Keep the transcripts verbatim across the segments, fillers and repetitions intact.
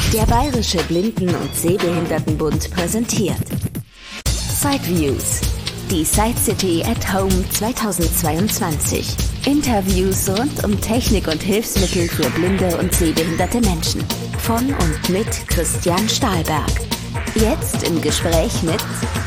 Der Bayerische Blinden- und Sehbehindertenbund präsentiert Sideviews, die Side City at Home zweitausendzweiundzwanzig. Interviews rund um Technik und Hilfsmittel für blinde und sehbehinderte Menschen. Von und mit Christian Stahlberg. Jetzt im Gespräch mit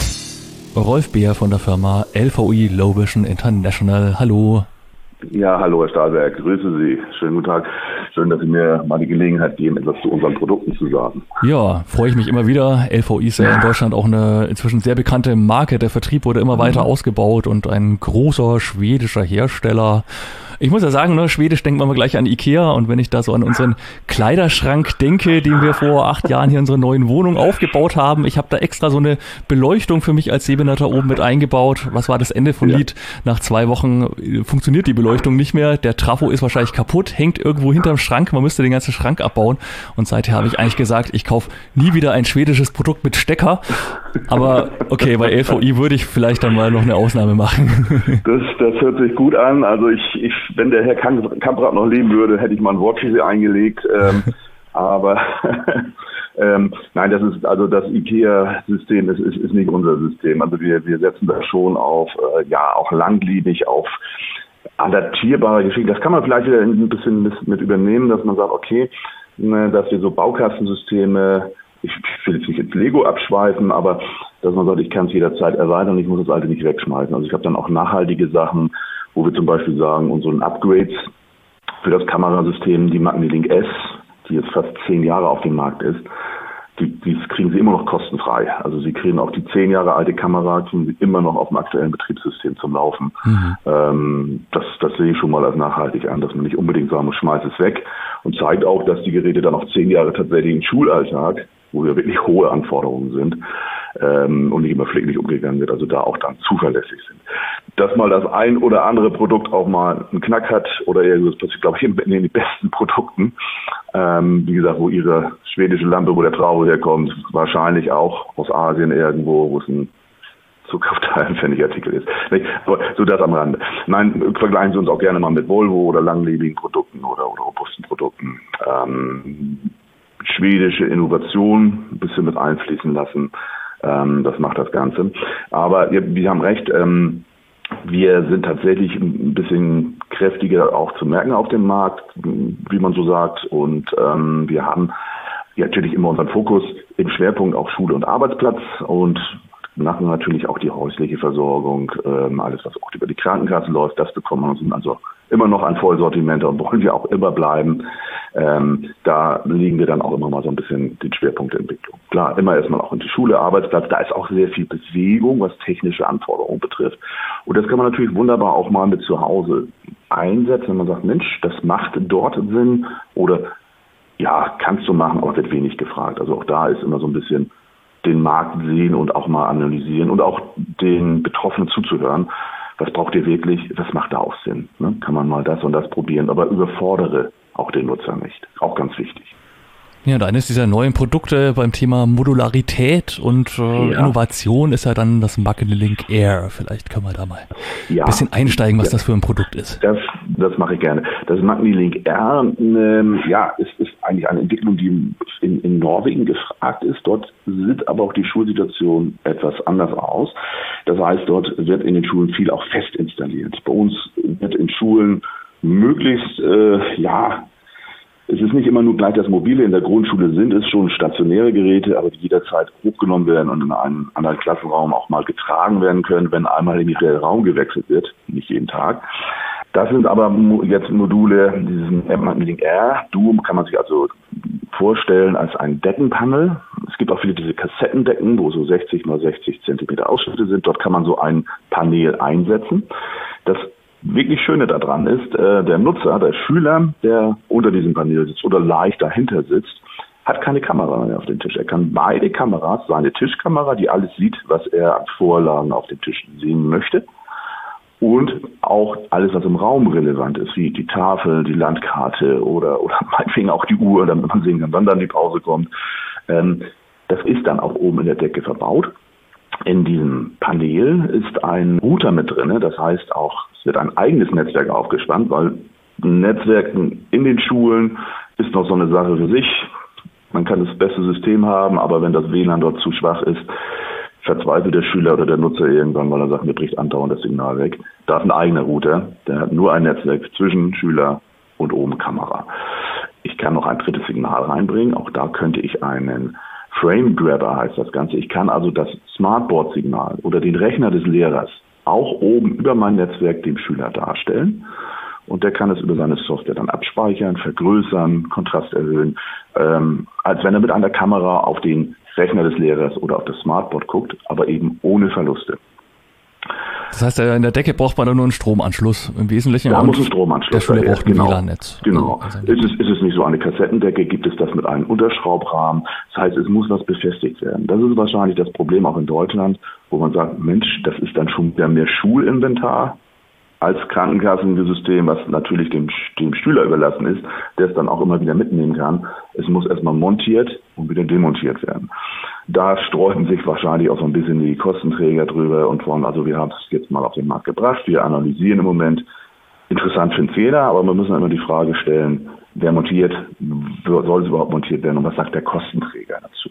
Rolf Beer von der Firma L V I Low Vision International. Hallo. Ja, hallo Herr Stahlberg, grüße Sie. Schönen guten Tag. Schön, dass Sie mir mal die Gelegenheit geben, etwas zu unseren Produkten zu sagen. Ja, freue ich mich immer wieder. L V I ist ja in Deutschland auch eine inzwischen sehr bekannte Marke. Der Vertrieb wurde immer weiter mhm. ausgebaut und ein großer schwedischer Hersteller. Ich muss ja sagen, ne, Schwedisch denkt man mal gleich an Ikea, und wenn ich da so an unseren Kleiderschrank denke, den wir vor acht Jahren hier in unserer neuen Wohnung aufgebaut haben, ich habe da extra so eine Beleuchtung für mich als Sehbehinderter oben mit eingebaut. Was war das Ende vom ja. Lied? Nach zwei Wochen funktioniert die Beleuchtung nicht mehr, der Trafo ist wahrscheinlich kaputt, hängt irgendwo hinterm Schrank, man müsste den ganzen Schrank abbauen, und seither habe ich eigentlich gesagt, ich kaufe nie wieder ein schwedisches Produkt mit Stecker, aber okay, bei L V I würde ich vielleicht dann mal noch eine Ausnahme machen. Das, das hört sich gut an, also ich, ich wenn der Herr Kamprad noch leben würde, hätte ich mal ein Wort für Sie eingelegt. Ähm, aber ähm, nein, das ist also das IKEA-System ist, ist, ist nicht unser System. Also wir, wir setzen da schon auf, äh, ja, auch langlebig auf adaptierbare Geschichten. Das kann man vielleicht wieder ein bisschen mit, mit übernehmen, dass man sagt, okay, ne, dass wir so Baukastensysteme, ich will jetzt nicht ins Lego abschweifen, aber dass man sagt, ich kann es jederzeit erweitern und ich muss das alte nicht wegschmeißen. Also ich habe dann auch nachhaltige Sachen, wo wir zum Beispiel sagen, unseren Upgrades für das Kamerasystem, die MagniLink S, die jetzt fast zehn Jahre auf dem Markt ist, die, die kriegen Sie immer noch kostenfrei. Also Sie kriegen auch die zehn Jahre alte Kamera, kriegen Sie immer noch auf dem aktuellen Betriebssystem zum Laufen. Mhm. Ähm, das, das sehe ich schon mal als nachhaltig an, dass man nicht unbedingt sagen muss, schmeiß es weg, und zeigt auch, dass die Geräte dann auch zehn Jahre tatsächlich im Schulalltag, wo ja wirklich hohe Anforderungen sind, ähm, und nicht immer pfleglich umgegangen wird, also da auch dann zuverlässig sind. Dass mal das ein oder andere Produkt auch mal einen Knack hat oder eher, das passiert, glaube ich, in den besten Produkten, ähm, wie gesagt, wo Ihre schwedische Lampe, wo der Trauer herkommt, wahrscheinlich auch aus Asien irgendwo, wo es ein Zukunftsteilpfennigartikel ist. Aber so das am Rande. Nein, vergleichen Sie uns auch gerne mal mit Volvo oder langlebigen Produkten oder, oder robusten Produkten. Ähm, schwedische Innovation ein bisschen mit einfließen lassen. Ähm, das macht das Ganze. Aber wir, wir haben recht, ähm, wir sind tatsächlich ein bisschen kräftiger auch zu merken auf dem Markt, wie man so sagt. Und ähm, wir haben ja natürlich immer unseren Fokus im Schwerpunkt auf Schule und Arbeitsplatz und machen natürlich auch die häusliche Versorgung, ähm, alles was auch über die Krankenkasse läuft, das bekommen wir uns also immer noch ein Vollsortiment und wollen wir auch immer bleiben. Ähm, da legen wir dann auch immer mal so ein bisschen den Schwerpunkt der Entwicklung. Klar, immer erstmal auch in die Schule, Arbeitsplatz, da ist auch sehr viel Bewegung, was technische Anforderungen betrifft. Und das kann man natürlich wunderbar auch mal mit zu Hause einsetzen, wenn man sagt, Mensch, das macht dort Sinn oder ja, kannst du machen, aber wird wenig gefragt. Also auch da ist immer so ein bisschen den Markt sehen und auch mal analysieren und auch den Betroffenen zuzuhören. Was braucht ihr wirklich? Was macht da auch Sinn? Ne? Kann man mal das und das probieren, aber überfordere auch den Nutzer nicht. Auch ganz wichtig. Ja, und eines dieser neuen Produkte beim Thema Modularität und äh, ja. Innovation ist ja dann das MagniLink Air. Vielleicht können wir da mal ja. ein bisschen einsteigen, was ja. das für ein Produkt ist. Das, das mache ich gerne. Das MagniLink Air ähm, ja, ist, ist eigentlich eine Entwicklung, die in, in Norwegen gefragt ist. Dort sieht aber auch die Schulsituation etwas anders aus. Das heißt, dort wird in den Schulen viel auch fest installiert. Bei uns wird in Schulen möglichst, äh, ja, es ist nicht immer nur gleich das Mobile. In der Grundschule sind es schon stationäre Geräte, aber die jederzeit hochgenommen werden und in einen anderen Klassenraum auch mal getragen werden können, wenn einmal in den Raum gewechselt wird, nicht jeden Tag. Das sind aber jetzt Module, diesen MagniLink Air Duo kann man sich also vorstellen als ein Deckenpanel. Es gibt auch viele diese Kassettendecken, wo so sechzig mal sechzig Zentimeter Ausschnitte sind. Dort kann man so ein Panel einsetzen. Das wirklich Schöne daran ist, äh, der Nutzer, der Schüler, der unter diesem Panel sitzt oder leicht dahinter sitzt, hat keine Kamera mehr auf dem Tisch. Er kann beide Kameras, seine Tischkamera, die alles sieht, was er an Vorlagen auf dem Tisch sehen möchte, und auch alles, was im Raum relevant ist, wie die Tafel, die Landkarte oder, oder meinetwegen auch die Uhr, damit man sehen kann, wann dann die Pause kommt. Ähm, das ist dann auch oben in der Decke verbaut. In diesem Panel ist ein Router mit drin, das heißt auch, es wird ein eigenes Netzwerk aufgespannt, weil Netzwerken in den Schulen ist noch so eine Sache für sich. Man kann das beste System haben, aber wenn das W L A N dort zu schwach ist, verzweifelt der Schüler oder der Nutzer irgendwann, weil er sagt, mir bricht andauernd das Signal weg. Da ist ein eigener Router, der hat nur ein Netzwerk zwischen Schüler und oben Kamera. Ich kann noch ein drittes Signal reinbringen, auch da könnte ich einen Frame Grabber, heißt das Ganze. Ich kann also das Smartboard-Signal oder den Rechner des Lehrers auch oben über mein Netzwerk dem Schüler darstellen. Und der kann es über seine Software dann abspeichern, vergrößern, Kontrast erhöhen, ähm, als wenn er mit einer Kamera auf den Rechner des Lehrers oder auf das Smartboard guckt, aber eben ohne Verluste. Das heißt, in der Decke braucht man nur einen Stromanschluss im Wesentlichen. Da muss ein Stromanschluss. Der Schüler braucht ein genau. W L A N-Netz. Genau. Also ist, es, ist es nicht so eine Kassettendecke, gibt es das mit einem Unterschraubrahmen. Das heißt, es muss was befestigt werden. Das ist wahrscheinlich das Problem auch in Deutschland, wo man sagt, Mensch, das ist dann schon wieder mehr Schulinventar als Krankenkassensystem, was natürlich dem, dem Schüler überlassen ist, der es dann auch immer wieder mitnehmen kann. Es muss erstmal montiert und wieder demontiert werden. Da sträuben sich wahrscheinlich auch so ein bisschen die Kostenträger drüber und wollen, also wir haben es jetzt mal auf den Markt gebracht, wir analysieren im Moment. Interessant findet es jeder, aber wir müssen immer die Frage stellen, wer montiert, soll es überhaupt montiert werden und was sagt der Kostenträger dazu?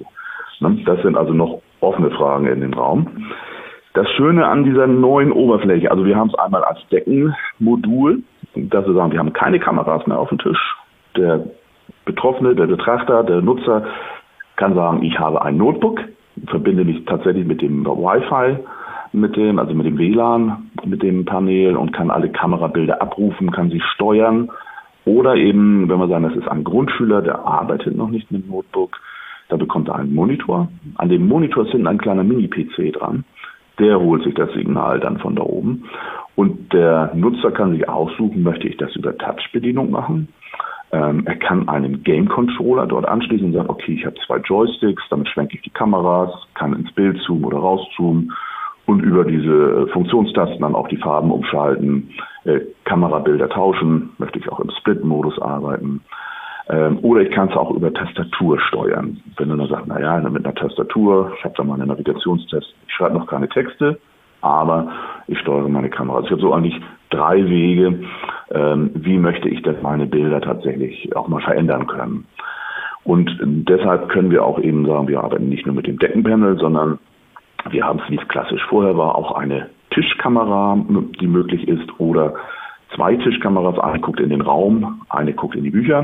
Das sind also noch offene Fragen in dem Raum. Das Schöne an dieser neuen Oberfläche, also wir haben es einmal als Deckenmodul, dass wir sagen, wir haben keine Kameras mehr auf dem Tisch. Der Betroffene, der Betrachter, der Nutzer kann sagen, ich habe ein Notebook, verbinde mich tatsächlich mit dem Wi-Fi, mit dem, also mit dem W L A N, mit dem Panel und kann alle Kamerabilder abrufen, kann sie steuern. Oder eben, wenn wir sagen, das ist ein Grundschüler, der arbeitet noch nicht mit dem Notebook, da bekommt er einen Monitor. An dem Monitor ist hinten ein kleiner Mini-P C dran. Der holt sich das Signal dann von da oben. Und der Nutzer kann sich aussuchen, möchte ich das über Touch-Bedienung machen. Ähm, er kann einen Game-Controller dort anschließen und sagt, okay, ich habe zwei Joysticks, damit schwenke ich die Kameras, kann ins Bild zoomen oder rauszoomen und über diese Funktionstasten dann auch die Farben umschalten, äh, Kamerabilder tauschen, möchte ich auch im Split-Modus arbeiten. Ähm, oder ich kann es auch über Tastatur steuern. Wenn du dann sagst, naja, mit einer Tastatur, ich habe da mal einen Navigationstest, ich schreibe noch keine Texte, aber ich steuere meine Kamera. Also ich habe so eigentlich drei Wege, ähm, wie möchte ich denn meine Bilder tatsächlich auch mal verändern können. Und deshalb können wir auch eben sagen, wir arbeiten nicht nur mit dem Deckenpanel, sondern wir haben es, wie es klassisch vorher war, auch eine Tischkamera, die möglich ist, oder zwei Tischkameras. Eine guckt in den Raum, eine guckt in die Bücher.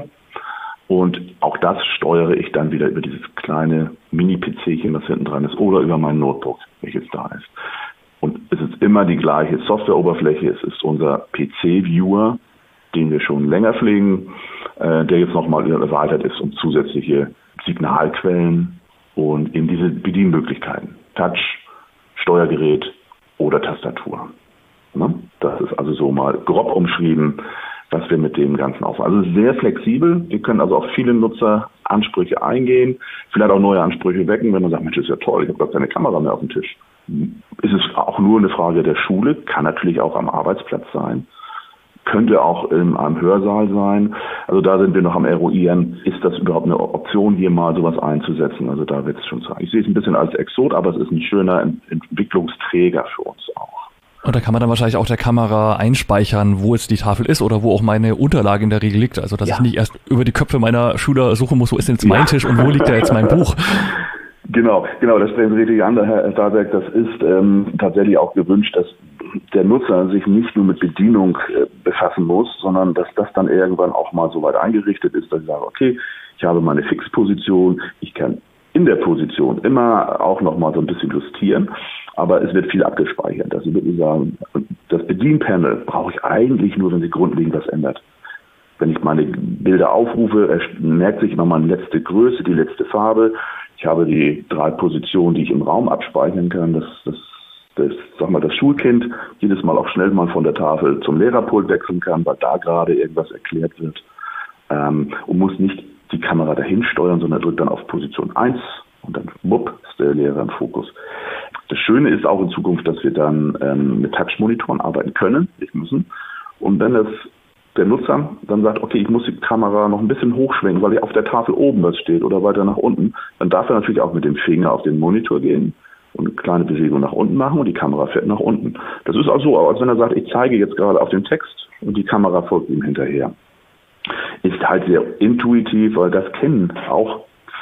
Und auch das steuere ich dann wieder über dieses kleine Mini-P C-chen, das hinten dran ist, oder über mein Notebook, welches da ist. Und es ist immer die gleiche Softwareoberfläche. Es ist unser P C-Viewer, den wir schon länger pflegen, äh, der jetzt nochmal erweitert ist um zusätzliche Signalquellen und eben diese Bedienmöglichkeiten. Touch, Steuergerät oder Tastatur. Ne? Das ist also so mal grob umschrieben, was wir mit dem Ganzen auf. Also sehr flexibel. Wir können also auf viele Nutzeransprüche eingehen, vielleicht auch neue Ansprüche wecken, wenn man sagt, Mensch, das ist ja toll, ich habe gar keine Kamera mehr auf dem Tisch. Ist es auch nur eine Frage der Schule, kann natürlich auch am Arbeitsplatz sein, könnte auch in einem Hörsaal sein. Also da sind wir noch am Eruieren, ist das überhaupt eine Option, hier mal sowas einzusetzen? Also da wird es schon sein. Ich sehe es ein bisschen als Exot, aber es ist ein schöner Entwicklungsträger für uns auch. Und da kann man dann wahrscheinlich auch der Kamera einspeichern, wo jetzt die Tafel ist oder wo auch meine Unterlage in der Regel liegt. Also dass ja. ich nicht erst über die Köpfe meiner Schüler suchen muss, wo ist denn jetzt mein ja. Tisch und wo liegt da jetzt mein Buch? Genau, genau, das sprechen Sie richtig an, Herr Starberg. Das ist ähm, tatsächlich auch gewünscht, dass der Nutzer sich nicht nur mit Bedienung äh, befassen muss, sondern dass das dann irgendwann auch mal so weit eingerichtet ist, dass ich sage, okay, ich habe meine Fixposition, ich kann in der Position immer auch noch mal so ein bisschen justieren, aber es wird viel abgespeichert. Also ich würde sagen, das Bedienpanel brauche ich eigentlich nur, wenn sich grundlegend was ändert. Wenn ich meine Bilder aufrufe, merkt sich immer meine letzte Größe, die letzte Farbe. Ich habe die drei Positionen, die ich im Raum abspeichern kann. Das, das, das, sag mal, das Schulkind jedes Mal auch schnell mal von der Tafel zum Lehrerpult wechseln kann, weil da gerade irgendwas erklärt wird. Ähm, und muss nicht die Kamera dahin steuern, sondern drückt dann auf Position eins und dann wupp, ist der Lehrer im Fokus. Das Schöne ist auch in Zukunft, dass wir dann ähm, mit Touch-Monitoren arbeiten können, nicht müssen. Und wenn das der Nutzer dann sagt, okay, ich muss die Kamera noch ein bisschen hochschwenken, weil hier auf der Tafel oben was steht oder weiter nach unten, dann darf er natürlich auch mit dem Finger auf den Monitor gehen und eine kleine Bewegung nach unten machen und die Kamera fährt nach unten. Das ist auch so, als wenn er sagt, ich zeige jetzt gerade auf den Text und die Kamera folgt ihm hinterher. Ist halt sehr intuitiv, weil das kennen auch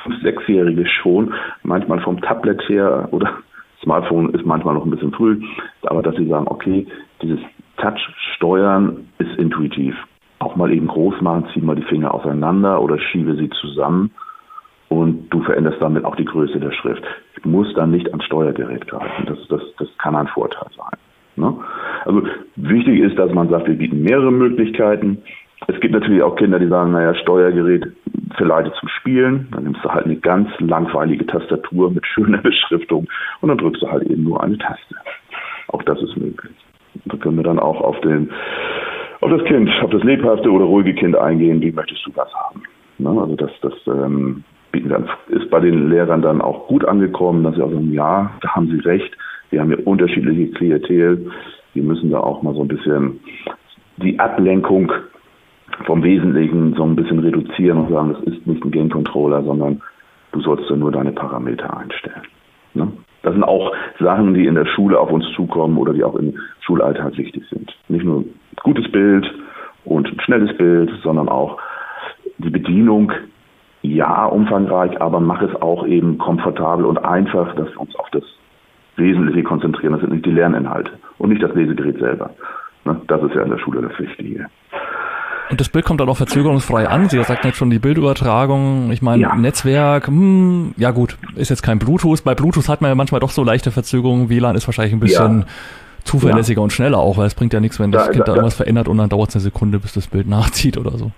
Fünf-, Sechsjährige schon, manchmal vom Tablet her oder Smartphone ist manchmal noch ein bisschen früh, aber dass sie sagen, okay, dieses Touch-Steuern ist intuitiv. Auch mal eben groß machen, zieh mal die Finger auseinander oder schiebe sie zusammen und du veränderst damit auch die Größe der Schrift. Ich muss dann nicht ans Steuergerät greifen. Das, das, das kann ein Vorteil sein. Ne? Also wichtig ist, dass man sagt, wir bieten mehrere Möglichkeiten. Es gibt natürlich auch Kinder, die sagen, naja, Steuergerät verleitet zum Spielen. Dann nimmst du halt eine ganz langweilige Tastatur mit schöner Beschriftung und dann drückst du halt eben nur eine Taste. Auch das ist möglich. Da können wir dann auch auf den auf das Kind, auf das lebhafte oder ruhige Kind eingehen, wie möchtest du was haben. Ne? Also das, das ähm, bieten wir an. Ist bei den Lehrern dann auch gut angekommen, dass sie auch sagen, ja, da haben sie recht, wir haben hier unterschiedliche Klientel, wir müssen da auch mal so ein bisschen die Ablenkung vom Wesentlichen so ein bisschen reduzieren und sagen, das ist nicht ein Game Controller, sondern du sollst ja nur deine Parameter einstellen. Ne? Das sind auch Sachen, die in der Schule auf uns zukommen oder die auch im Schulalltag wichtig sind. Nicht nur gutes Bild und ein schnelles Bild, sondern auch die Bedienung, ja, umfangreich, aber mach es auch eben komfortabel und einfach, dass wir uns auf das Wesentliche konzentrieren. Das sind nicht die Lerninhalte und nicht das Lesegerät selber. Ne? Das ist ja in der Schule das Wichtige. Und das Bild kommt dann auch verzögerungsfrei an. Sie sagten jetzt schon die Bildübertragung. Ich meine, ja. Netzwerk, hm, ja gut, ist jetzt kein Bluetooth. Bei Bluetooth hat man ja manchmal doch so leichte Verzögerungen. W L A N ist wahrscheinlich ein bisschen ja. zuverlässiger ja. und schneller auch, weil es bringt ja nichts, wenn das da, Kind da, da irgendwas verändert und dann dauert es eine Sekunde, bis das Bild nachzieht oder so.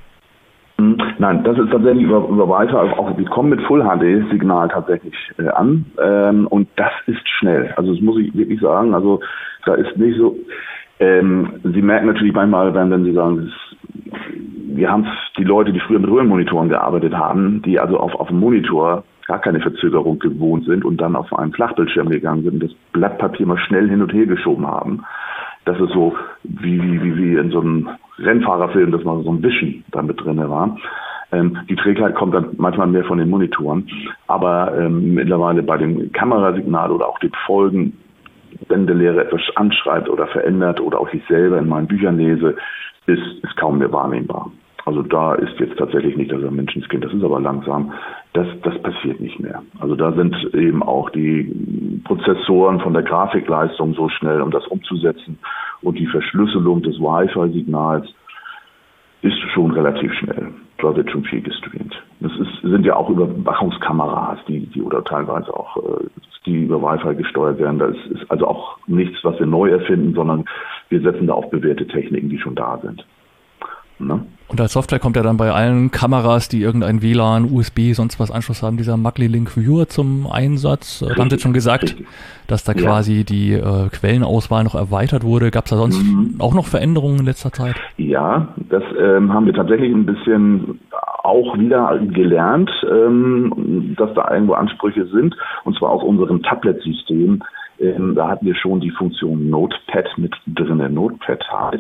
Nein, das ist tatsächlich über, über Wi-Fi, auch wir kommen mit Full H D-Signal tatsächlich äh, an ähm, und das ist schnell. Also das muss ich wirklich sagen, also da ist nicht so, ähm, Sie merken natürlich manchmal, wenn, wenn Sie sagen, das ist, wir haben die Leute, die früher mit Röhrenmonitoren gearbeitet haben, die also auf, auf dem Monitor gar keine Verzögerung gewohnt sind und dann auf einen Flachbildschirm gegangen sind und das Blatt Papier mal schnell hin und her geschoben haben. Das ist so wie, wie, wie, wie in so einem Rennfahrerfilm, dass man so ein Wischen da mit drin war. Ähm, die Trägheit kommt dann manchmal mehr von den Monitoren. Aber ähm, mittlerweile bei dem Kamerasignal oder auch den Folgen, wenn der Lehrer etwas anschreibt oder verändert oder auch ich selber in meinen Büchern lese, ist, ist kaum mehr wahrnehmbar. Also da ist jetzt tatsächlich nicht das Menschenskind, das ist aber langsam, das, das passiert nicht mehr. Also da sind eben auch die Prozessoren von der Grafikleistung so schnell, um das umzusetzen und die Verschlüsselung des Wi-Fi-Signals ist schon relativ schnell. Da wird schon viel gestreamt. Das ist, sind ja auch Überwachungskameras, die, die oder teilweise auch, die über Wi-Fi gesteuert werden. Das ist also auch nichts, was wir neu erfinden, sondern wir setzen da auf bewährte Techniken, die schon da sind. Ne? Und als Software kommt ja dann bei allen Kameras, die irgendein W L A N, U S B, sonst was Anschluss haben, dieser Magli-Link Viewer zum Einsatz. Da haben Sie jetzt schon gesagt, richtig, dass da quasi ja. die äh, Quellenauswahl noch erweitert wurde. Gab es da sonst mhm. auch noch Veränderungen in letzter Zeit? Ja, das ähm, haben wir tatsächlich ein bisschen auch wieder gelernt, ähm, dass da irgendwo Ansprüche sind, und zwar aus unserem Tablet-System. Ähm, da hatten wir schon die Funktion Notepad mit drin. Notepad heißt,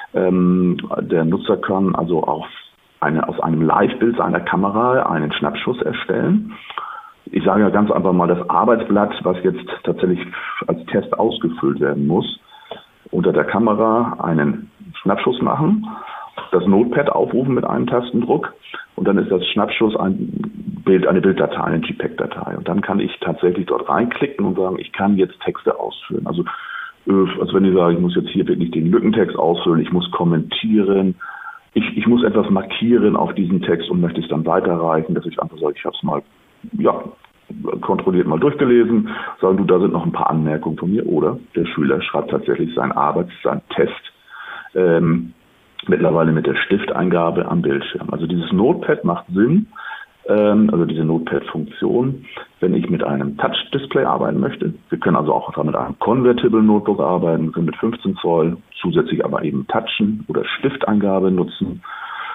Ähm, der Nutzer kann also auf eine, aus einem Live-Bild seiner Kamera einen Schnappschuss erstellen. Ich sage ja ganz einfach mal, das Arbeitsblatt, was jetzt tatsächlich als Test ausgefüllt werden muss, unter der Kamera einen Schnappschuss machen, das Notepad aufrufen mit einem Tastendruck und dann ist das Schnappschuss ein Bild, eine Bilddatei, eine JPEG-Datei. Und dann kann ich tatsächlich dort reinklicken und sagen, ich kann jetzt Texte ausfüllen. Also Also wenn ich sage, ich muss jetzt hier wirklich den Lückentext ausfüllen, ich muss kommentieren, ich, ich muss etwas markieren auf diesen Text und möchte es dann weiterreichen, dass ich einfach sage, ich habe es mal ja, kontrolliert mal durchgelesen, sagen, du, da sind noch ein paar Anmerkungen von mir. Oder der Schüler schreibt tatsächlich seinen Arbeits-, seinen Test ähm, mittlerweile mit der Stifteingabe am Bildschirm. Also dieses Notepad macht Sinn, also diese Notepad-Funktion, wenn ich mit einem Touch-Display arbeiten möchte. Wir können also auch mit einem Convertible Notebook arbeiten, wir können mit fünfzehn Zoll zusätzlich aber eben Touchen oder Stifteingabe nutzen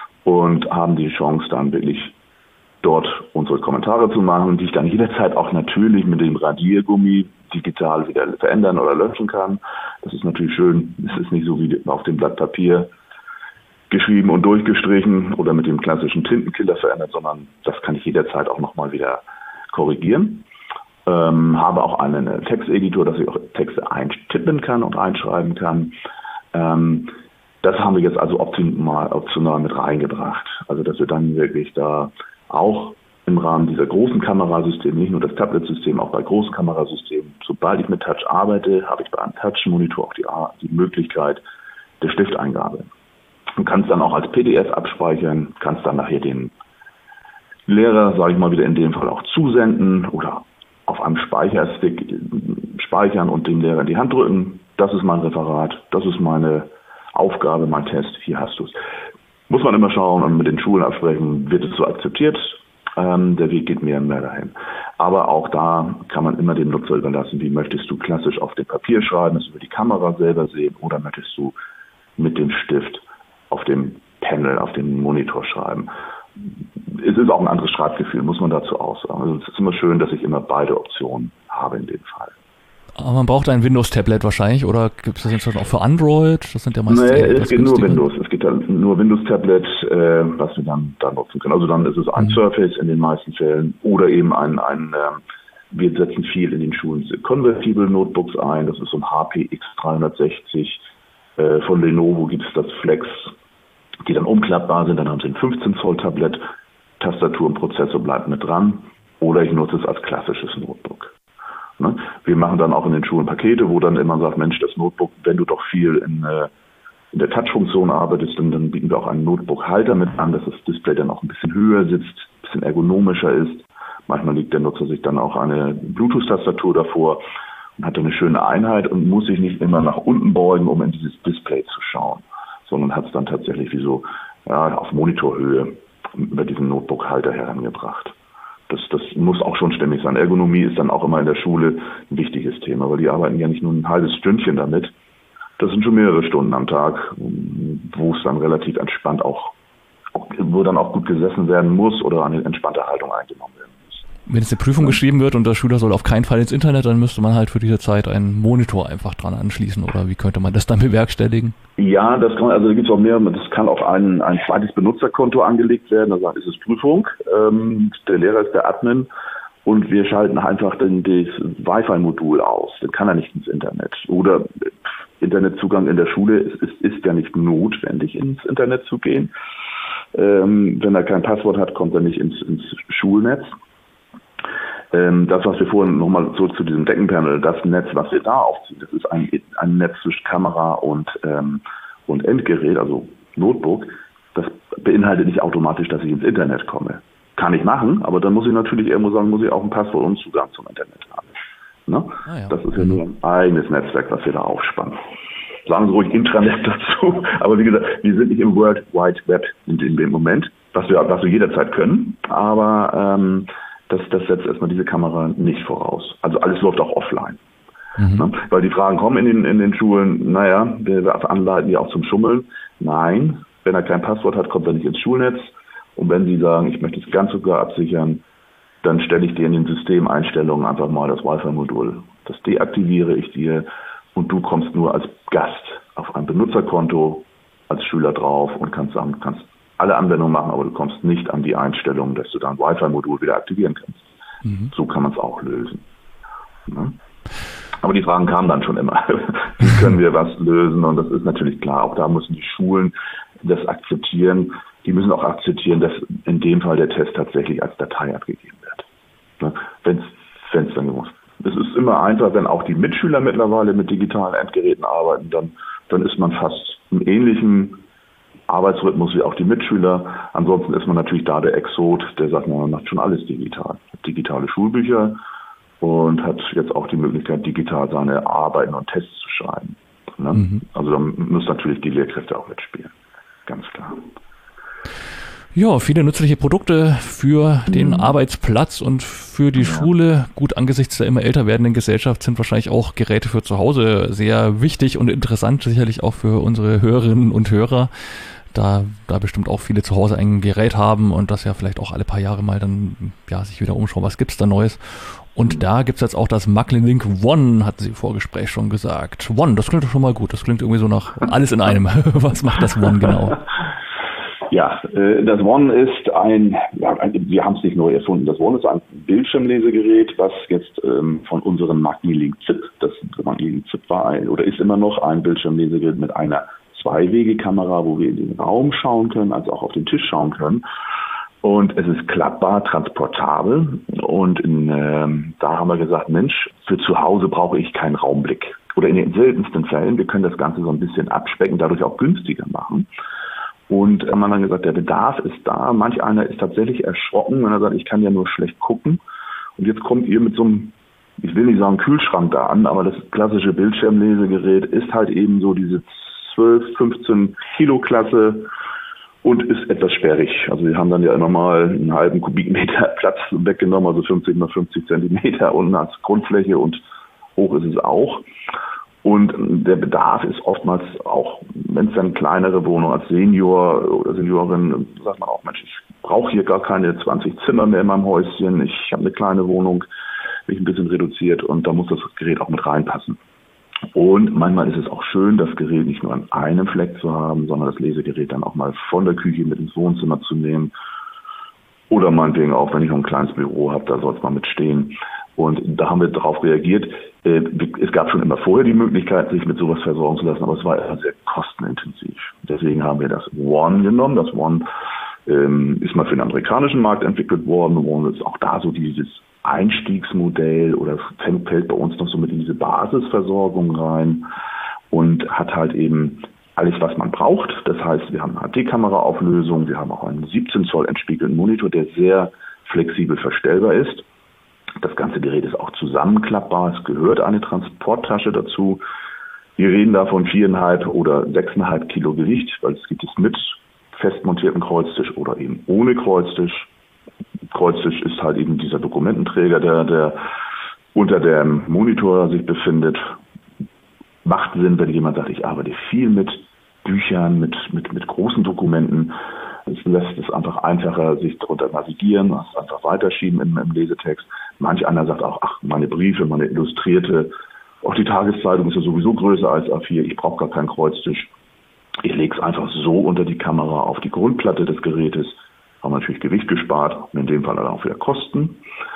und haben die Chance dann wirklich dort unsere Kommentare zu machen, die ich dann jederzeit auch natürlich mit dem Radiergummi digital wieder verändern oder löschen kann. Das ist natürlich schön. Es ist nicht so wie auf dem Blatt Papier geschrieben und durchgestrichen oder mit dem klassischen Tintenkiller verändert, sondern das kann ich jederzeit auch nochmal wieder korrigieren. Ähm, habe auch einen Texteditor, dass ich auch Texte eintippen kann und einschreiben kann. Ähm, das haben wir jetzt also optional, optional mit reingebracht. Also dass wir dann wirklich da auch im Rahmen dieser großen Kamerasysteme, nicht nur das Tablet-System, auch bei großen Kamerasystemen, sobald ich mit Touch arbeite, habe ich bei einem Touch-Monitor auch die, die Möglichkeit der Stifteingabe. Du kannst dann auch als P D F abspeichern, kannst dann nachher den Lehrer, sage ich mal wieder in dem Fall auch zusenden oder auf einem Speicherstick speichern und dem Lehrer in die Hand drücken. Das ist mein Referat, das ist meine Aufgabe, mein Test, hier hast du es. Muss man immer schauen und mit den Schulen absprechen, wird es so akzeptiert? Ähm, der Weg geht mehr und mehr dahin. Aber auch da kann man immer dem Nutzer überlassen, wie möchtest du klassisch auf dem Papier schreiben, es über die Kamera selber sehen oder möchtest du mit dem Stift auf dem Panel, auf dem Monitor schreiben. Es ist auch ein anderes Schreibgefühl, muss man dazu auch sagen. Also es ist immer schön, dass ich immer beide Optionen habe in dem Fall. Aber man braucht ein Windows-Tablet wahrscheinlich, oder gibt es das inzwischen auch für Android? Das sind ja meistens nee, es geht nur Windows. Es gibt dann nur Windows-Tablet, äh, was wir dann, dann nutzen können. Also dann ist es ein mhm. Surface in den meisten Fällen oder eben ein, ein äh, wir setzen viel in den Schulen Convertible Notebooks ein. Das ist so ein H P X dreihundertsechzig. Äh, von Lenovo gibt es das Flex, die dann umklappbar sind. Dann haben sie ein fünfzehn Zoll Tablet. Tastatur und Prozessor bleibt mit dran. Oder ich nutze es als klassisches Notebook. Ne? Wir machen dann auch in den Schulen Pakete, wo dann immer sagt, Mensch, das Notebook, wenn du doch viel in, äh, in der Touch-Funktion arbeitest, dann, dann bieten wir auch einen Notebook-Halter mit an, dass das Display dann auch ein bisschen höher sitzt, ein bisschen ergonomischer ist. Manchmal legt der Nutzer sich dann auch eine Bluetooth-Tastatur davor und hat dann eine schöne Einheit und muss sich nicht immer nach unten beugen, um in dieses Display zu schauen, sondern hat es dann tatsächlich wie so ja, auf Monitorhöhe über diesen Notebook-Halter herangebracht. Das, das muss auch schon stimmig sein. Ergonomie ist dann auch immer in der Schule ein wichtiges Thema, weil die arbeiten ja nicht nur ein halbes Stündchen damit. Das sind schon mehrere Stunden am Tag, wo es dann relativ entspannt auch, wo dann auch gut gesessen werden muss oder eine entspannte Haltung eingenommen werden muss. Wenn es eine Prüfung ja. geschrieben wird und der Schüler soll auf keinen Fall ins Internet, dann müsste man halt für diese Zeit einen Monitor einfach dran anschließen, oder wie könnte man das dann bewerkstelligen? Ja, das kann, also da gibt es auch mehr, das kann auf ein, ein zweites Benutzerkonto angelegt werden, da sagt, ist es Prüfung, ähm, der Lehrer ist der Admin und wir schalten einfach dann das Wi-Fi-Modul aus, dann kann er nicht ins Internet. Oder Internetzugang in der Schule, es ist, ist ja nicht notwendig, ins Internet zu gehen. Ähm, wenn er kein Passwort hat, kommt er nicht ins, ins Schulnetz. Das, was wir vorhin nochmal zurück zu diesem Deckenpanel, das Netz, was wir da aufziehen, das ist ein, ein Netz zwischen Kamera und, ähm, und Endgerät, also Notebook. Das beinhaltet nicht automatisch, dass ich ins Internet komme. Kann ich machen, aber dann muss ich natürlich irgendwo sagen, muss ich auch ein Passwort und Zugang zum Internet haben. Ne? Ah, ja. Das ist ja nur ein eigenes Netzwerk, was wir da aufspannen. Sagen Sie ruhig Intranet dazu, aber wie gesagt, wir sind nicht im World Wide Web in, in dem Moment, was wir, was wir jederzeit können, aber ähm, Das, das setzt erstmal diese Kamera nicht voraus. Also alles läuft auch offline. Mhm. Ne? Weil die Fragen kommen in den, in den Schulen, naja, wir anleiten die auch zum Schummeln. Nein, wenn er kein Passwort hat, kommt er nicht ins Schulnetz. Und wenn Sie sagen, ich möchte es ganz sogar absichern, dann stelle ich dir in den Systemeinstellungen einfach mal das Wi-Fi-Modul. Das deaktiviere ich dir und du kommst nur als Gast auf ein Benutzerkonto als Schüler drauf und kannst sagen, kannst alle Anwendungen machen, aber du kommst nicht an die Einstellung, dass du dein Wi-Fi-Modul wieder aktivieren kannst. Mhm. So kann man es auch lösen. Ne? Aber die Fragen kamen dann schon immer. Wie können wir was lösen? Und das ist natürlich klar. Auch da müssen die Schulen das akzeptieren. Die müssen auch akzeptieren, dass in dem Fall der Test tatsächlich als Datei abgegeben wird. Ne? Wenn es dann gemacht wird. Es ist immer einfach, wenn auch die Mitschüler mittlerweile mit digitalen Endgeräten arbeiten, dann, dann ist man fast im ähnlichen Arbeitsrhythmus wie auch die Mitschüler. Ansonsten ist man natürlich da der Exot, der sagt, man macht schon alles digital. Digitale Schulbücher und hat jetzt auch die Möglichkeit, digital seine Arbeiten und Tests zu schreiben. Ne? Mhm. Also da müssen natürlich die Lehrkräfte auch mitspielen. Ganz klar. Ja, viele nützliche Produkte für den mhm. Arbeitsplatz und für die ja. Schule. Gut, angesichts der immer älter werdenden Gesellschaft sind wahrscheinlich auch Geräte für zu Hause sehr wichtig und interessant, sicherlich auch für unsere Hörerinnen und Hörer. Da, da bestimmt auch viele zu Hause ein Gerät haben und das ja vielleicht auch alle paar Jahre mal dann ja sich wieder umschauen, was gibt's da Neues. Und mhm. da gibt's jetzt auch das Maglin-Link One, hatten Sie im Vorgespräch schon gesagt. One, das klingt doch schon mal gut. Das klingt irgendwie so nach alles in einem. Was macht das One genau? Ja, äh, das One ist ein, ja, ein wir haben es nicht neu erfunden, das One ist ein Bildschirmlesegerät, was jetzt ähm, von unserem Magnilink Zip, das Magnilink Zip war ein, oder ist immer noch ein Bildschirmlesegerät mit einer Zwei-Wege-Kamera, wo wir in den Raum schauen können, also auch auf den Tisch schauen können. Und es ist klappbar, transportabel. Und in, äh, da haben wir gesagt, Mensch, für zu Hause brauche ich keinen Raumblick. Oder in den seltensten Fällen, wir können das Ganze so ein bisschen abspecken, dadurch auch günstiger machen. Und haben wir dann gesagt, der Bedarf ist da. Manch einer ist tatsächlich erschrocken, wenn er sagt, ich kann ja nur schlecht gucken. Und jetzt kommt ihr mit so einem, ich will nicht sagen Kühlschrank da an, aber das klassische Bildschirmlesegerät ist halt eben so diese zwölf, fünfzehn Kilo Klasse und ist etwas sperrig. Also wir haben dann ja immer mal einen halben Kubikmeter Platz weggenommen, also fünfzig mal fünfzig Zentimeter unten als Grundfläche und hoch ist es auch. Und der Bedarf ist oftmals auch, wenn es dann kleinere Wohnung als Senior oder Seniorin, sagt man auch, Mensch, ich brauche hier gar keine zwanzig Zimmer mehr in meinem Häuschen, ich habe eine kleine Wohnung, bin ich ein bisschen reduziert und da muss das Gerät auch mit reinpassen. Und manchmal ist es auch schön, das Gerät nicht nur an einem Fleck zu haben, sondern das Lesegerät dann auch mal von der Küche mit ins Wohnzimmer zu nehmen. Oder meinetwegen auch, wenn ich noch ein kleines Büro habe, da soll es mal mit stehen. Und da haben wir darauf reagiert. Es gab schon immer vorher die Möglichkeit, sich mit sowas versorgen zu lassen, aber es war eher sehr kostenintensiv. Deswegen haben wir das One genommen. Das One ähm, ist mal für den amerikanischen Markt entwickelt worden. Und ist auch da so dieses Einstiegsmodell oder fällt bei uns noch so mit in diese Basisversorgung rein und hat halt eben alles, was man braucht. Das heißt, wir haben eine H D-Kameraauflösung, wir haben auch einen siebzehn Zoll entspiegelten Monitor, der sehr flexibel verstellbar ist. Das ganze Gerät ist auch zusammenklappbar. Es gehört eine Transporttasche dazu. Wir reden da von viereinhalb oder sechseinhalb Kilo Gewicht, weil es gibt es mit fest montierten Kreuztisch oder eben ohne Kreuztisch. Kreuztisch ist halt eben dieser Dokumententräger, der, der unter dem Monitor sich befindet. Macht Sinn, wenn jemand sagt, ich arbeite viel mit Büchern, mit, mit, mit großen Dokumenten. Es lässt es einfach einfacher, sich darunter navigieren, es einfach weiterschieben im, im Lesetext. Manch einer sagt auch, ach, meine Briefe, meine Illustrierte, auch die Tageszeitung ist ja sowieso größer als A vier, ich brauche gar keinen Kreuztisch. Ich lege es einfach so unter die Kamera auf die Grundplatte des Gerätes, haben natürlich Gewicht gespart und in dem Fall dann auch wieder Kosten.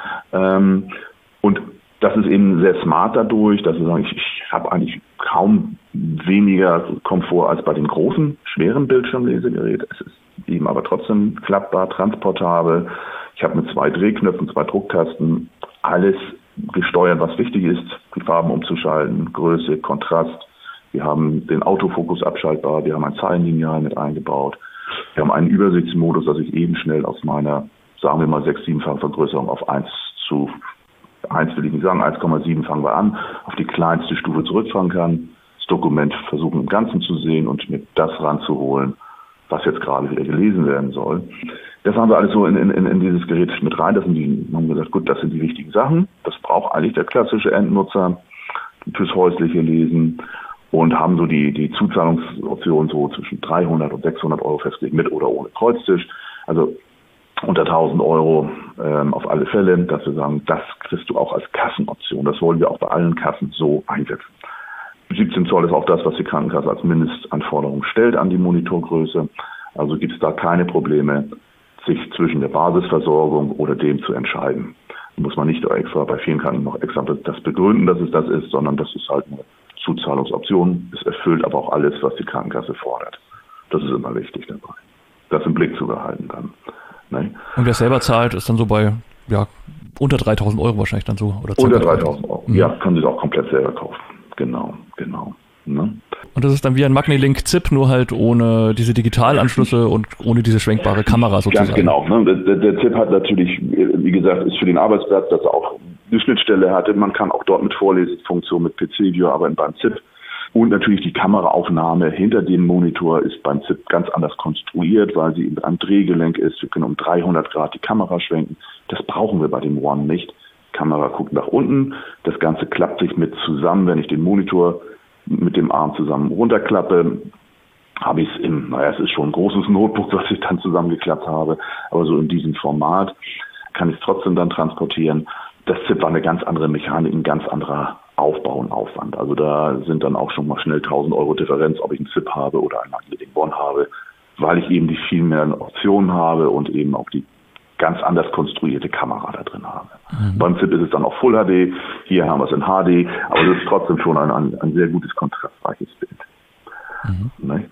Ähm, und das ist eben sehr smart dadurch, dass wir sagen, ich, ich habe eigentlich kaum weniger Komfort als bei dem großen, schweren Bildschirmlesegerät. Es ist eben aber trotzdem klappbar, transportabel. Ich habe mit zwei Drehknöpfen, zwei Drucktasten, alles gesteuert, was wichtig ist, die Farben umzuschalten, Größe, Kontrast. Wir haben den Autofokus abschaltbar, wir haben ein Zeilenlineal mit eingebaut. Wir haben einen Übersichtsmodus, dass ich eben schnell aus meiner, sagen wir mal, sechs, siebenfach Vergrößerung auf eins zu, eins will ich nicht sagen, eins Komma sieben fangen wir an, auf die kleinste Stufe zurückfahren kann, das Dokument versuchen im Ganzen zu sehen und mir das ranzuholen, was jetzt gerade wieder gelesen werden soll. Das haben wir alles so in, in, in dieses Gerät mit rein. Das sind die, haben gesagt, gut, das sind die wichtigen Sachen. Das braucht eigentlich der klassische Endnutzer fürs häusliche Lesen und haben so die, die Zuzahlungsoption so zwischen dreihundert und sechshundert Euro festgelegt, mit oder ohne Kreuztisch. Also unter tausend Euro ähm, auf alle Fälle, dass wir sagen, das kriegst du auch als Kassenoption. Das wollen wir auch bei allen Kassen so einsetzen. siebzehn Zoll ist auch das, was die Krankenkasse als Mindestanforderung stellt an die Monitorgröße. Also gibt es da keine Probleme, sich zwischen der Basisversorgung oder dem zu entscheiden. Da muss man nicht extra bei vielen Kranken noch extra das begründen, dass es das ist, sondern das ist halt eine Zuzahlungsoption. Es erfüllt aber auch alles, was die Krankenkasse fordert. Das ist immer wichtig dabei, das im Blick zu behalten dann. Ne? Und wer selber zahlt, ist dann so bei ja, unter dreitausend Euro wahrscheinlich dann so? Oder unter dreitausend Euro, mhm. Ja, kann sich auch komplett selber kaufen. Genau, genau. Ne? Und das ist dann wie ein Magnilink Z I P, nur halt ohne diese Digitalanschlüsse und ohne diese schwenkbare Kamera sozusagen. Ganz genau. Ne? Der, der Z I P hat natürlich, wie gesagt, ist für den Arbeitsplatz, dass er auch eine Schnittstelle hatte. Man kann auch dort mit Vorlesefunktion, mit P C-View arbeiten beim Z I P. Und natürlich die Kameraaufnahme hinter dem Monitor ist beim Z I P ganz anders konstruiert, weil sie mit einem Drehgelenk ist. Wir können um dreihundert Grad die Kamera schwenken. Das brauchen wir bei dem One nicht. Die Kamera guckt nach unten. Das Ganze klappt sich mit zusammen, wenn ich den Monitor mit dem Arm zusammen runterklappe, habe ich es im, naja, es ist schon ein großes Notebook, was ich dann zusammengeklappt habe, aber so in diesem Format kann ich es trotzdem dann transportieren. Das Z I P war eine ganz andere Mechanik, ein ganz anderer Aufbau und Aufwand. Also da sind dann auch schon mal schnell tausend Euro Differenz, ob ich ein Z I P habe oder ein Magnilink One habe, weil ich eben die viel mehr Optionen habe und eben auch die ganz anders konstruierte Kamera da drin habe. Mhm. Beim Z I P ist es dann auch Full H D, hier haben wir es in H D, aber es ist trotzdem schon ein, ein, ein sehr gutes, kontrastreiches Bild. Mhm. Ne? Das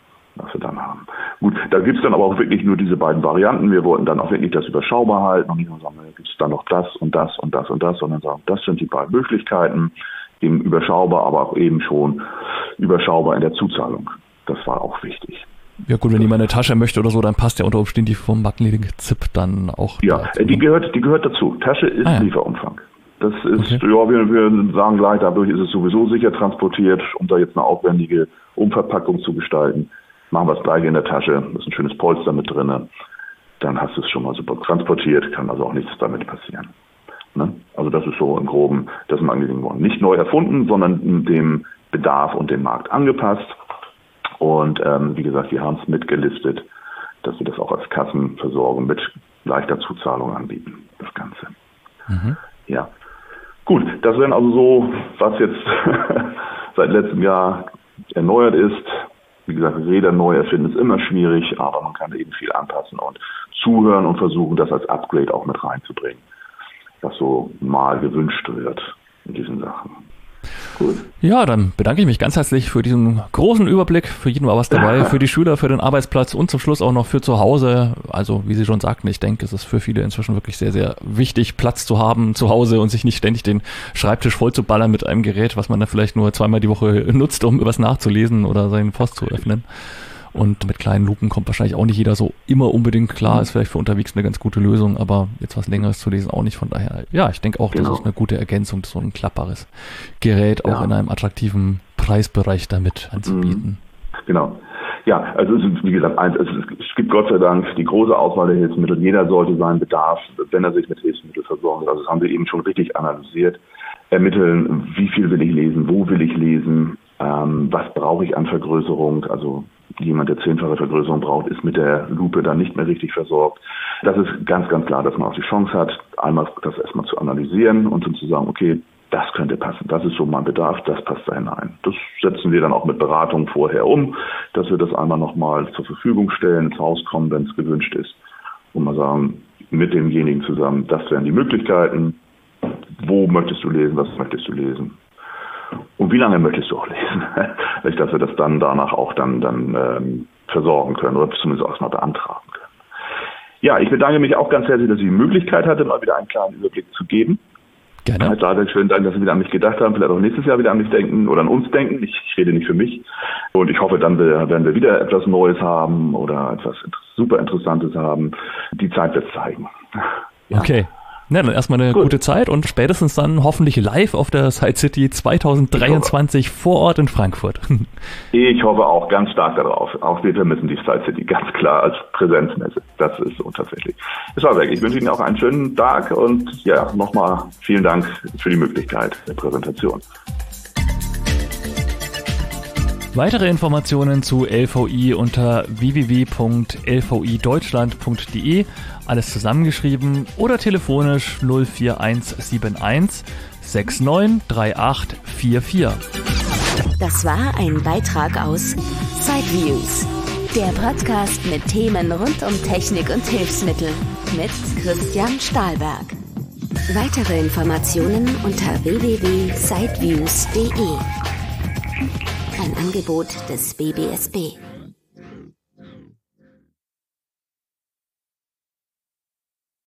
was wir dann haben. Gut, da gibt's dann aber auch wirklich nur diese beiden Varianten. Wir wollten dann auch wirklich das überschaubar halten und nicht nur sagen, da gibt's dann noch das und das und das und das, sondern sagen, das sind die beiden Möglichkeiten, eben überschaubar, aber auch eben schon überschaubar in der Zuzahlung. Das war auch wichtig. Ja gut, wenn jemand eine Tasche möchte oder so, dann passt ja unter Umständen die vom Magnetic-Zip dann auch. Ja, dazu. die gehört, die gehört dazu. Tasche ist ah, ja. Lieferumfang. Das ist, okay. ja, wir, wir sagen gleich, dadurch ist es sowieso sicher transportiert, um da jetzt eine aufwendige Umverpackung zu gestalten. Machen wir es gleich in der Tasche, ist ein schönes Polster mit drin, dann hast du es schon mal super transportiert, kann also auch nichts damit passieren. Ne? Also das ist so im Groben das Magnetic One. Nicht neu erfunden, sondern dem Bedarf und dem Markt angepasst. Und ähm, wie gesagt, wir haben es mitgelistet, dass wir das auch als Kassenversorgung mit leichter Zuzahlung anbieten, das Ganze. Mhm. Ja, gut, das wären also so, was jetzt seit letztem Jahr erneuert ist. Wie gesagt, Räder neu erfinden ist immer schwierig, aber man kann eben viel anpassen und zuhören und versuchen, das als Upgrade auch mit reinzubringen, was so mal gewünscht wird in diesen Sachen. Gut. Ja, dann bedanke ich mich ganz herzlich für diesen großen Überblick. Für jeden war was dabei, für die Schüler, für den Arbeitsplatz und zum Schluss auch noch für zu Hause. Also wie Sie schon sagten, ich denke, es ist für viele inzwischen wirklich sehr, sehr wichtig, Platz zu haben zu Hause und sich nicht ständig den Schreibtisch voll zu ballern mit einem Gerät, was man dann vielleicht nur zweimal die Woche nutzt, um was nachzulesen oder seinen Post zu öffnen. Und mit kleinen Lupen kommt wahrscheinlich auch nicht jeder so immer unbedingt klar. Ist vielleicht für unterwegs eine ganz gute Lösung, aber jetzt was Längeres zu lesen auch nicht. Von daher, ja, ich denke auch, genau. Das ist eine gute Ergänzung, so ein klappbares Gerät auch ja. in einem attraktiven Preisbereich damit anzubieten. Genau. Ja, also es ist, wie gesagt, eins, es, ist, es gibt Gott sei Dank die große Auswahl der Hilfsmittel. Jeder sollte seinen Bedarf, wenn er sich mit Hilfsmitteln versorgen will, also das haben wir eben schon richtig analysiert, ermitteln, wie viel will ich lesen, wo will ich lesen, ähm, was brauche ich an Vergrößerung, also jemand, der zehnfache Vergrößerung braucht, ist mit der Lupe dann nicht mehr richtig versorgt. Das ist ganz, ganz klar, dass man auch die Chance hat, einmal das erstmal zu analysieren und dann zu sagen, okay, das könnte passen, das ist so mein Bedarf, das passt da hinein. Das setzen wir dann auch mit Beratung vorher um, dass wir das einmal nochmal zur Verfügung stellen, ins Haus kommen, wenn es gewünscht ist. Und mal sagen, mit demjenigen zusammen, das wären die Möglichkeiten, wo möchtest du lesen, was möchtest du lesen? Und wie lange möchtest du auch lesen? Nicht, dass wir das dann danach auch dann, dann ähm, versorgen können oder zumindest auch mal beantragen können. Ja, ich bedanke mich auch ganz herzlich, dass ich die Möglichkeit hatte, mal wieder einen kleinen Überblick zu geben. Gerne. Herr Sadek, schönen Dank, dass Sie wieder an mich gedacht haben, vielleicht auch nächstes Jahr wieder an mich denken oder an uns denken. Ich, ich rede nicht für mich. Und ich hoffe, dann werden wir wieder etwas Neues haben oder etwas super Interessantes haben. Die Zeit wird zeigen. Ja. Okay. Na, dann erstmal eine Gut. gute Zeit und spätestens dann hoffentlich live auf der Side City zwanzig dreiundzwanzig vor Ort in Frankfurt. Ich hoffe auch ganz stark darauf. Auch wir vermissen die Side City ganz klar als Präsenzmesse. Das ist so tatsächlich. Es war weg. Ich wünsche Ihnen auch einen schönen Tag und ja, nochmal vielen Dank für die Möglichkeit der Präsentation. Weitere Informationen zu L V I unter w w w punkt l v i deutschland punkt d e, alles zusammengeschrieben oder telefonisch null vier eins sieben eins sechs neun drei acht vier vier. Das war ein Beitrag aus Sideviews, der Podcast mit Themen rund um Technik und Hilfsmittel mit Christian Stahlberg. Weitere Informationen unter w w w punkt sideviews punkt d e. Ein Angebot des B B S B.